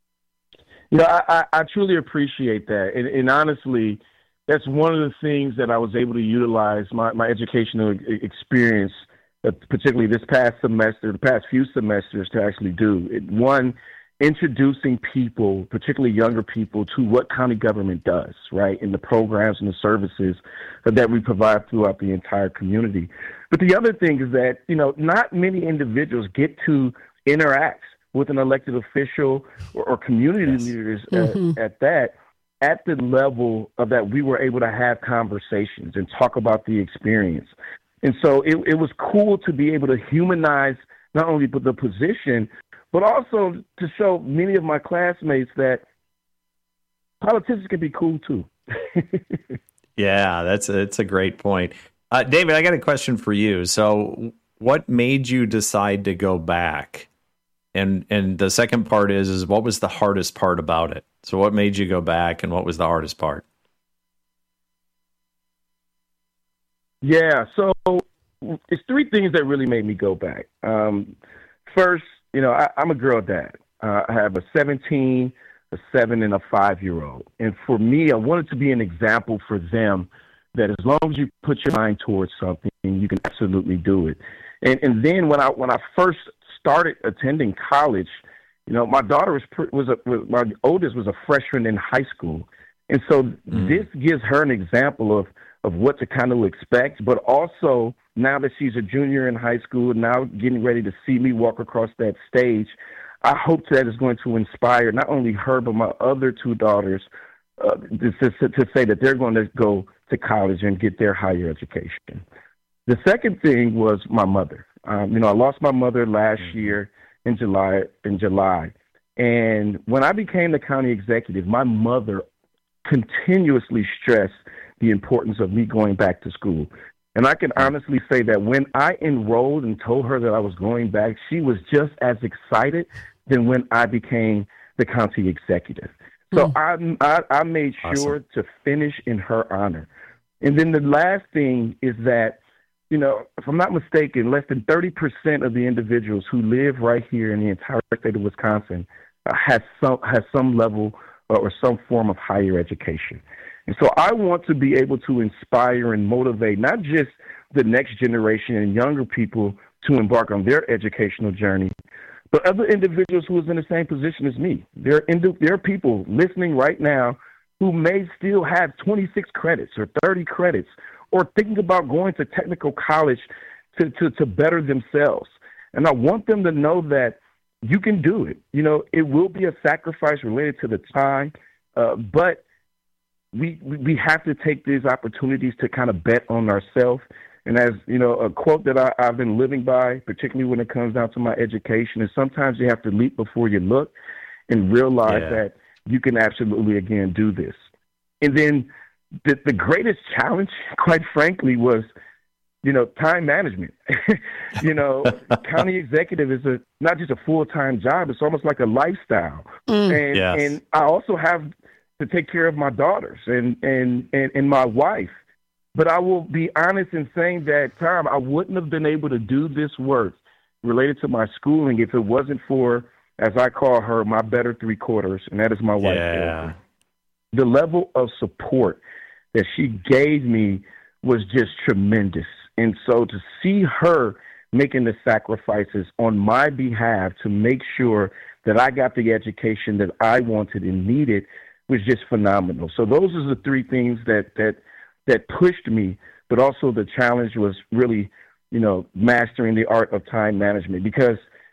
I truly appreciate that. And honestly, that's one of the things that I was able to utilize my educational experience, particularly this past semester, the past few semesters, to actually do. One, introducing people, particularly younger people, to what county government does, right, and the programs and the services that we provide throughout the entire community. But the other thing is that, not many individuals get to interact with an elected official or community leaders at that, at the level of that we were able to have conversations and talk about the experience. And so it was cool to be able to humanize not only the position, but also to show many of my classmates that politicians can be cool too. Yeah, that's a great point. David, I got a question for you. So what made you decide to go back? And the second part is what was the hardest part about it? So what made you go back and what was the hardest part? Yeah, so it's three things that really made me go back. First, I'm a girl dad. I have a 17, a 7, and a 5-year-old. And for me, I wanted to be an example for them that as long as you put your mind towards something, you can absolutely do it. And then when I first started attending college, my daughter my oldest was a freshman in high school. And so this gives her an example of what to kind of expect, but also now that she's a junior in high school, now getting ready to see me walk across that stage, I hope that is going to inspire not only her, but my other two daughters to say that they're going to go to college and get their higher education. The second thing was my mother. I lost my mother last year in July. And when I became the county executive, my mother continuously stressed the importance of me going back to school. And I can honestly say that when I enrolled and told her that I was going back, she was just as excited than when I became the county executive. So I made sure to finish in her honor. And then the last thing is that, if I'm not mistaken, less than 30% of the individuals who live right here in the entire state of Wisconsin has some level or some form of higher education. And so I want to be able to inspire and motivate not just the next generation and younger people to embark on their educational journey, but other individuals who is in the same position as me. There are people listening right now who may still have 26 credits or 30 credits or thinking about going to technical college to better themselves. And I want them to know that you can do it. It will be a sacrifice related to the time, but we have to take these opportunities to kind of bet on ourselves. And as a quote that I've been living by, particularly when it comes down to my education, is sometimes you have to leap before you look and realize that you can absolutely, again, do this. And then the greatest challenge, quite frankly, was, time management. County executive is not just a full-time job. It's almost like a lifestyle. And I also have to take care of my daughters and my wife. But I will be honest in saying that, Tom, I wouldn't have been able to do this work related to my schooling if it wasn't for, as I call her, my better three-quarters, and that is my wife. Yeah. The level of support that she gave me was just tremendous. And so to see her making the sacrifices on my behalf to make sure that I got the education that I wanted and needed was just phenomenal. So those are the three things that pushed me, but also the challenge was really, mastering the art of time management. Because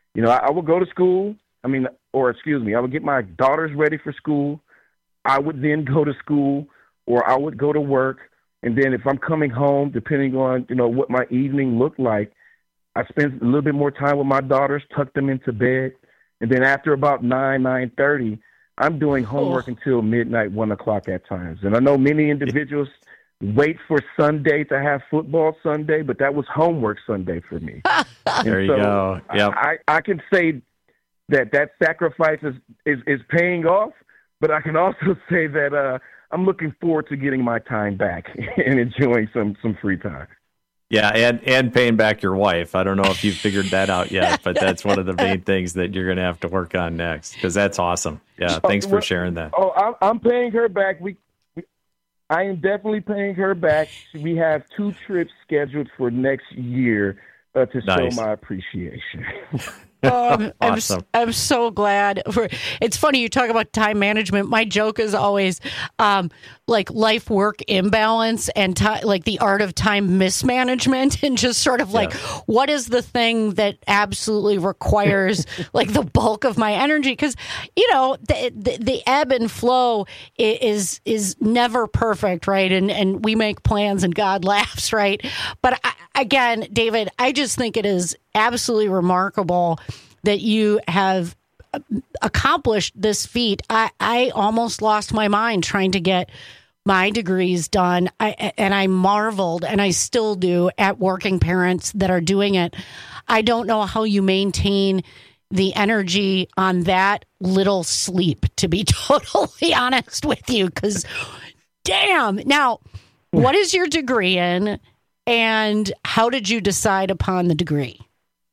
You know, I would go to school. I would get my daughters ready for school. I would then go to school, or I would go to work. And then if I'm coming home, depending on, what my evening looked like, I spend a little bit more time with my daughters, tuck them into bed. And then after about 9:30, I'm doing homework until midnight, 1 o'clock at times. And I know many individuals wait for Sunday to have football Sunday, but that was homework Sunday for me. There you go. Yep. I can say that sacrifice is paying off, but I can also say that I'm looking forward to getting my time back and enjoying some free time. Yeah, and paying back your wife. I don't know if you've figured that out yet, but that's one of the main things that you're going to have to work on next, because that's awesome. Yeah, thanks for sharing that. Oh, I'm paying her back. I am definitely paying her back. We have 2 trips scheduled for next year to show my appreciation. Awesome. I'm so glad. It's funny you talk about time management. My joke is always like life-work imbalance and like the art of time mismanagement, and just sort of like what is the thing that absolutely requires like the bulk of my energy? Because the ebb and flow is never perfect, right? And we make plans and God laughs, right? But again, David, I just think it is absolutely remarkable that you have accomplished this feat. I almost lost my mind trying to get my degrees done. And I marveled, and I still do, at working parents that are doing it. I don't know how you maintain the energy on that little sleep, to be totally honest with you, because damn. Now, what is your degree in, and how did you decide upon the degree?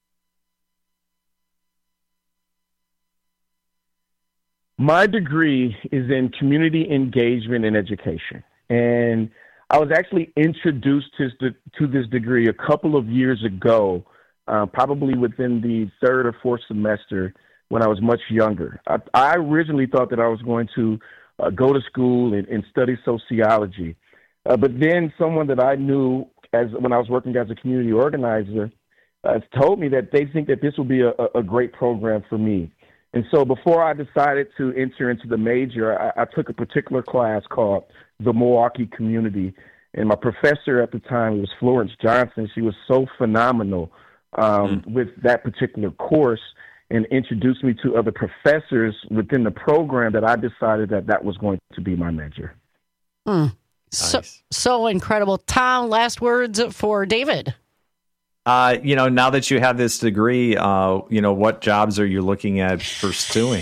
My degree is in community engagement and education. And I was actually introduced to this degree a couple of years ago, probably within the 3rd or 4th semester when I was much younger. I originally thought that I was going to go to school and study sociology. But then someone that I knew when I was working as a community organizer told me that they think that this would be a great program for me. And so before I decided to enter into the major, I took a particular class called the Milwaukee Community. And my professor at the time was Florence Johnson. She was so phenomenal with that particular course, and introduced me to other professors within the program that I decided that was going to be my major. Nice. So incredible. Tom, last words for David. Now that you have this degree, what jobs are you looking at pursuing?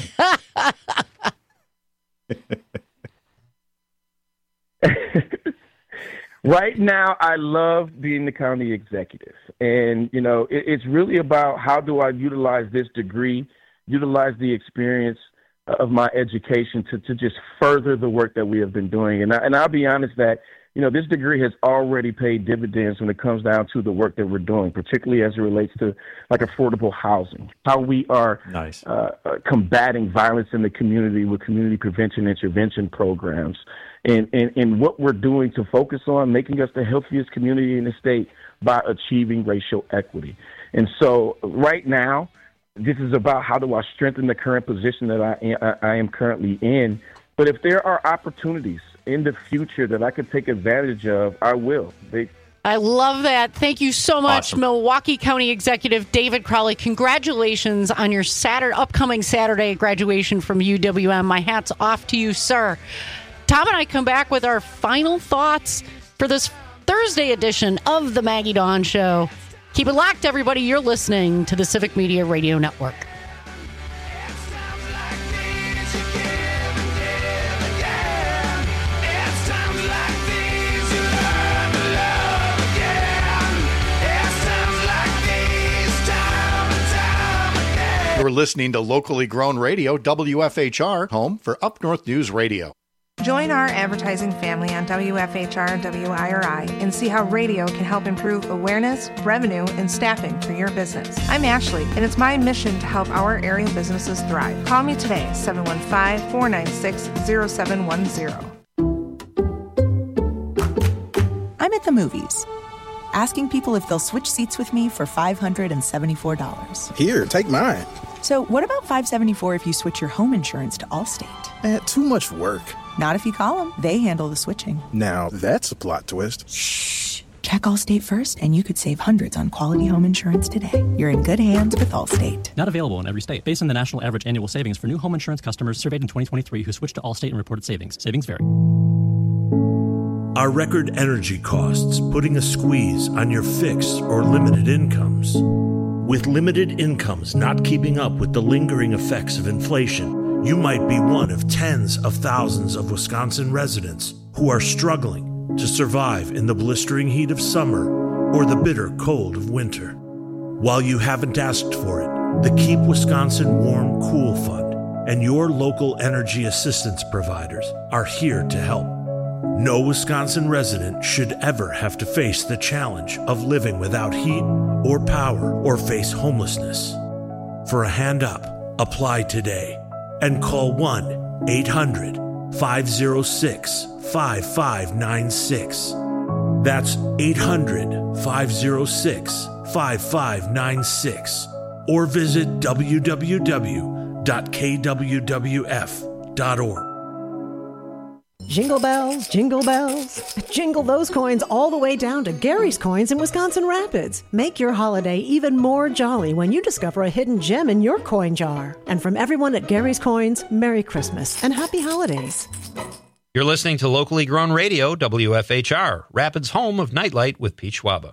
Right now, I love being the county executive. And, it's really about how do I utilize this degree, utilize the experience of my education to just further the work that we have been doing. And I'll be honest that, this degree has already paid dividends when it comes down to the work that we're doing, particularly as it relates to like affordable housing, how we are combating violence in the community with community prevention intervention programs, and what we're doing to focus on making us the healthiest community in the state by achieving racial equity. And so right now, this is about how do I strengthen the current position that I am currently in. But if there are opportunities in the future that I could take advantage of, I will. I love that. Thank you so much, awesome. Milwaukee County Executive David Crowley. Congratulations on your upcoming Saturday graduation from UWM. My hat's off to you, sir. Tom and I come back with our final thoughts for this Thursday edition of the Maggie Dawn Show. Keep it locked, everybody. You're listening to the Civic Media Radio Network. You're listening to locally grown radio, WFHR, home for Up North News Radio. Join our advertising family on WFHR and WIRI and see how radio can help improve awareness, revenue, and staffing for your business. I'm Ashley, and it's my mission to help our area businesses thrive. Call me today, 715-496-0710. I'm at the movies. asking people if they'll switch seats with me for $574. Here, take mine. So what about $574 if you switch your home insurance to Allstate? Too much work. Not if you call them. They handle the switching. Now, that's a plot twist. Shh. Check Allstate first, and you could save hundreds on quality home insurance today. You're in good hands with Allstate. Not available in every state. Based on the national average annual savings for new home insurance customers surveyed in 2023 who switched to Allstate and reported savings. Savings vary. Are record energy costs putting a squeeze on your fixed or limited incomes? With limited incomes not keeping up with the lingering effects of inflation, you might be one of tens of thousands of Wisconsin residents who are struggling to survive in the blistering heat of summer or the bitter cold of winter. While you haven't asked for it, the Keep Wisconsin Warm Cool Fund and your local energy assistance providers are here to help. No Wisconsin resident should ever have to face the challenge of living without heat or power or face homelessness. For a hand up, apply today and call 1-800-506-5596. That's 800-506-5596. Or visit www.kwwf.org. Jingle bells, jingle those coins all the way down to Gary's Coins in Wisconsin Rapids. Make your holiday even more jolly when you discover a hidden gem in your coin jar. And from everyone at Gary's Coins, Merry Christmas and Happy Holidays. You're listening to locally grown radio, WFHR, Rapids' home of Nightlight with Pete Schwaba.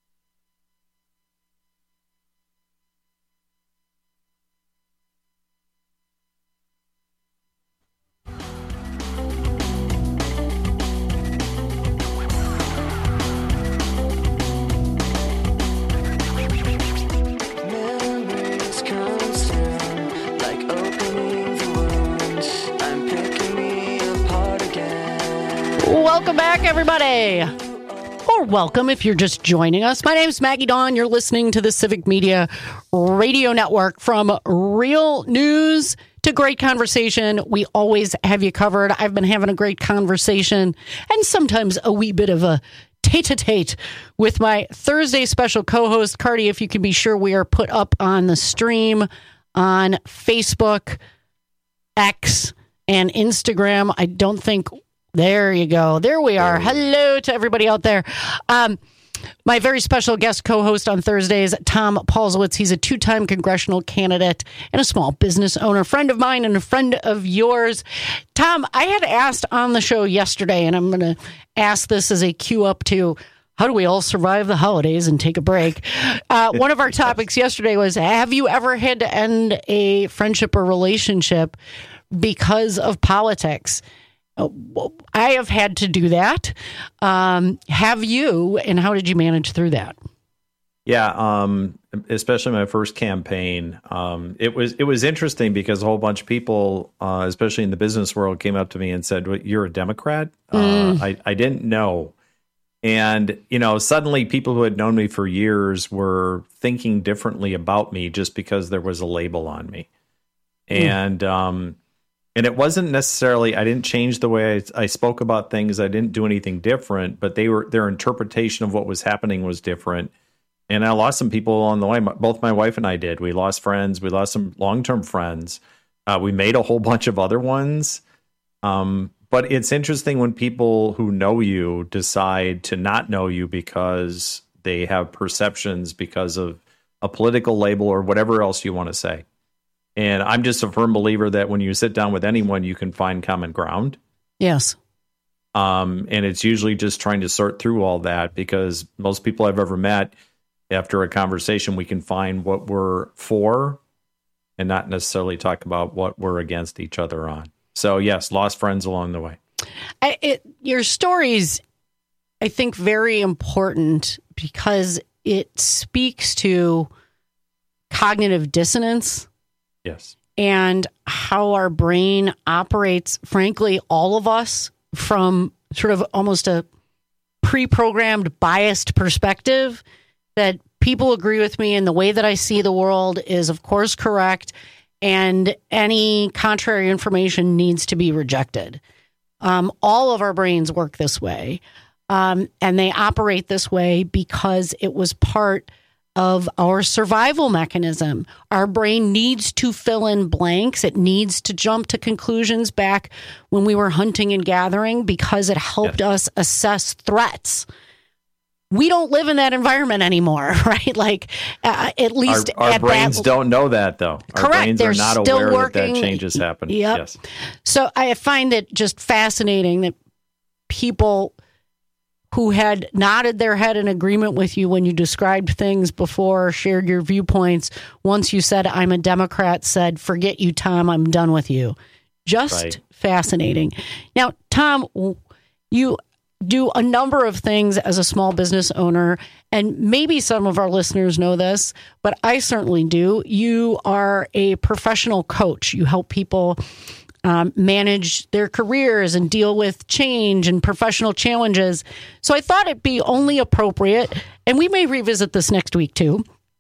Welcome back, everybody. Or welcome if you're just joining us. My name's Maggie Dawn. You're listening to the Civic Media Radio Network. From real news to great conversation, we always have you covered. I've been having a great conversation and sometimes a wee bit of a tete-a-tete with my Thursday special co-host, Cardi. If you can be sure, we are put up on the stream on Facebook, X, and Instagram. I don't think... There you go. There we are. Hello to everybody out there. My very special guest co-host on Thursdays, Tom Paulsowitz. He's a two-time congressional candidate and a small business owner, friend of mine and a friend of yours. Tom, I had asked on the show yesterday, and I'm going to ask this as a cue up to how do we all survive the holidays and take a break? One of our topics yesterday was, have you ever had to end a friendship or relationship because of politics? I have had to do that. Have you, and how did you manage through that? Yeah, especially my first campaign. It was interesting because a whole bunch of people, especially in the business world, came up to me and said, "You're a Democrat?" I didn't know. And, suddenly people who had known me for years were thinking differently about me just because there was a label on me. And it wasn't necessarily, I didn't change the way I spoke about things. I didn't do anything different, but their interpretation of what was happening was different. And I lost some people along the way. Both my wife and I did. We lost friends. We lost some long-term friends. We made a whole bunch of other ones. But it's interesting when people who know you decide to not know you because they have perceptions because of a political label or whatever else you want to say. And I'm just a firm believer that when you sit down with anyone, you can find common ground. Yes. And it's usually just trying to sort through all that, because most people I've ever met, after a conversation, we can find what we're for and not necessarily talk about what we're against each other on. So, yes, lost friends along the way. Your story's, I think, very important because it speaks to cognitive dissonance. Yes. And how our brain operates, frankly, all of us, from sort of almost a pre-programmed, biased perspective, that people agree with me and the way that I see the world is, of course, correct. And any contrary information needs to be rejected. All of our brains work this way. And they operate this way because it was part of our survival mechanism. Our brain needs to fill in blanks. It needs to jump to conclusions back when we were hunting and gathering because it helped us assess threats. We don't live in that environment anymore, right? Like, at least our brains don't know that, though. Our brains They're are not still aware working. that change has happened. Yep. Yes. So I find it just fascinating that people who had nodded their head in agreement with you when you described things before, shared your viewpoints, once you said, I'm a Democrat, said, forget you, Tom, I'm done with you. Just fascinating. Now, Tom, you do a number of things as a small business owner, and maybe some of our listeners know this, but I certainly do. You are a professional coach. You help people manage their careers and deal with change and professional challenges. So I thought it'd be only appropriate, and we may revisit this next week too,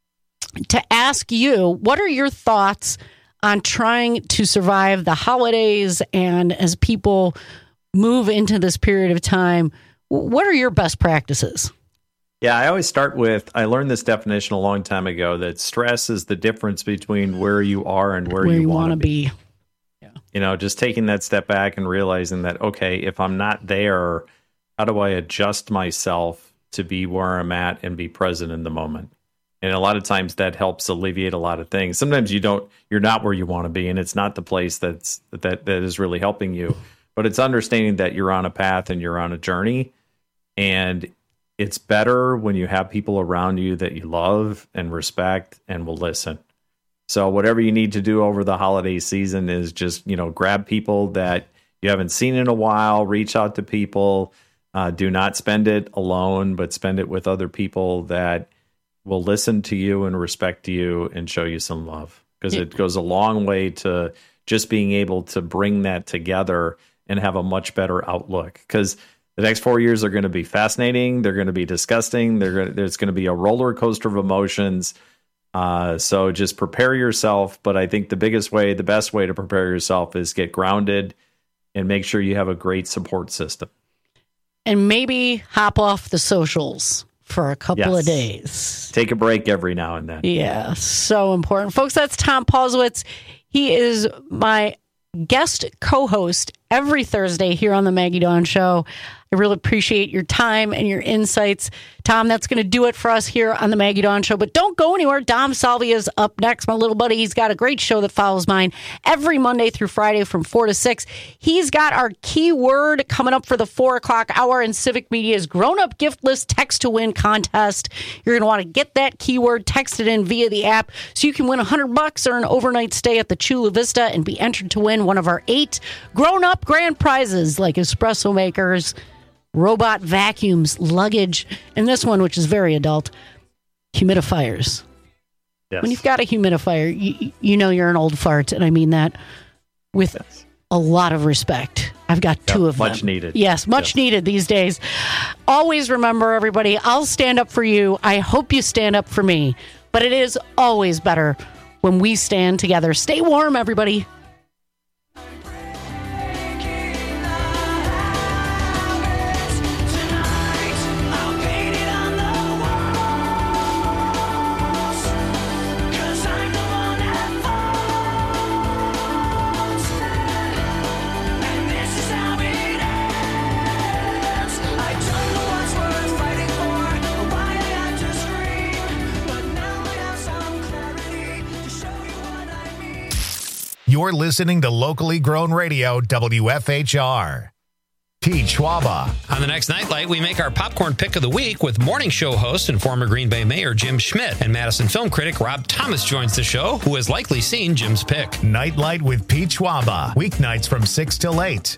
to ask you, what are your thoughts on trying to survive the holidays and as people move into this period of time? What are your best practices? Yeah, I always start with, I learned this definition a long time ago, that stress is the difference between where you are and where you want to be. You know, just taking that step back and realizing that, okay, if I'm not there, how do I adjust myself to be where I'm at and be present in the moment? And a lot of times that helps alleviate a lot of things. Sometimes you're not where you want to be, and it's not the place that is really helping you. But it's understanding that you're on a path and you're on a journey, and it's better when you have people around you that you love and respect and will listen. So whatever you need to do over the holiday season is just, grab people that you haven't seen in a while, reach out to people. Do not spend it alone, but spend it with other people that will listen to you and respect you and show you some love. Because it goes a long way to just being able to bring that together and have a much better outlook. Because the next 4 years are going to be fascinating. They're going to be disgusting. There's going to be a roller coaster of emotions. So just prepare yourself. But I think the best way to prepare yourself is get grounded and make sure you have a great support system. And maybe hop off the socials for a couple of days. Take a break every now and then. Yeah, so important. Folks, that's Tom Paulsowitz. He is my guest co-host every Thursday here on the Maggie Dawn Show. I really appreciate your time and your insights. Tom, that's going to do it for us here on the Maggie Dawn Show. But don't go anywhere. Dom Salvia is up next, my little buddy. He's got a great show that follows mine every Monday through Friday from 4 to 6. He's got our keyword coming up for the 4 o'clock hour in Civic Media's grown-up gift list text to win contest. You're going to want to get that keyword texted in via the app so you can win $100 or an overnight stay at the Chula Vista and be entered to win one of our 8 grown-up grand prizes like espresso makers, robot vacuums, luggage, and this one, which is very adult, humidifiers. Yes. When you've got a humidifier, you know you're an old fart, and I mean that with a lot of respect. I've got 2 of them. Much needed. Yes, much needed these days. Always remember, everybody, I'll stand up for you. I hope you stand up for me. But it is always better when we stand together. Stay warm, everybody. You're listening to locally grown radio, WFHR. Pete Schwaba. On the next Nightlight, we make our popcorn pick of the week with morning show host and former Green Bay Mayor Jim Schmidt. And Madison film critic Rob Thomas joins the show, who has likely seen Jim's pick. Nightlight with Pete Schwaba. Weeknights from 6 till 8.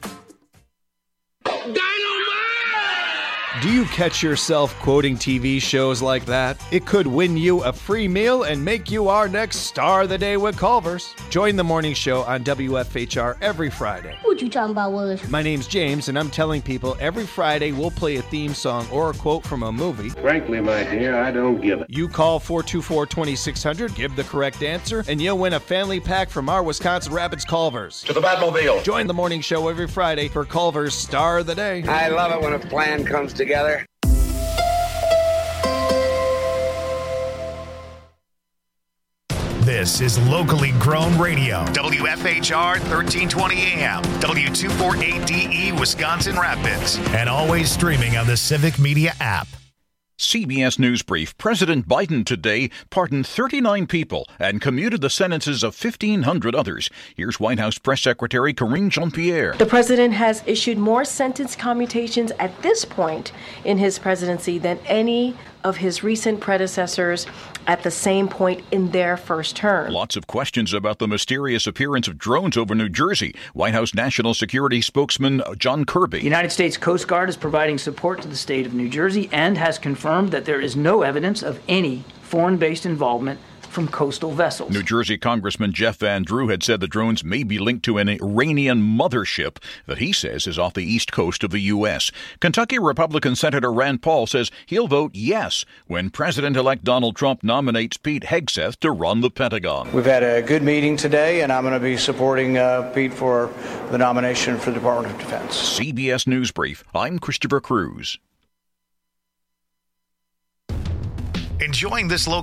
Do you catch yourself quoting TV shows like that? It could win you a free meal and make you our next Star of the Day with Culver's. Join the morning show on WFHR every Friday. What you talking about, Willis? My name's James, and I'm telling people every Friday we'll play a theme song or a quote from a movie. Frankly, my dear, I don't give it. You call 424-2600, give the correct answer, and you'll win a family pack from our Wisconsin Rapids Culver's. To the Batmobile. Join the morning show every Friday for Culver's Star of the Day. I love it when a plan comes together. together. This is locally grown radio. WFHR 1320 AM, W248DE Wisconsin Rapids, and always streaming on the Civic Media app. CBS News Brief. President Biden today pardoned 39 people and commuted the sentences of 1,500 others. Here's White House Press Secretary Karine Jean-Pierre. The president has issued more sentence commutations at this point in his presidency than any of his recent predecessors at the same point in their first term. Lots of questions about the mysterious appearance of drones over New Jersey. White House National Security spokesman John Kirby. The United States Coast Guard is providing support to the state of New Jersey and has confirmed that there is no evidence of any foreign-based involvement from coastal vessels. New Jersey Congressman Jeff Van Drew had said the drones may be linked to an Iranian mothership that he says is off the east coast of the U.S. Kentucky Republican Senator Rand Paul says he'll vote yes when President-elect Donald Trump nominates Pete Hegseth to run the Pentagon. We've had a good meeting today, and I'm going to be supporting Pete for the nomination for the Department of Defense. CBS News Brief. I'm Christopher Cruz. Enjoying this local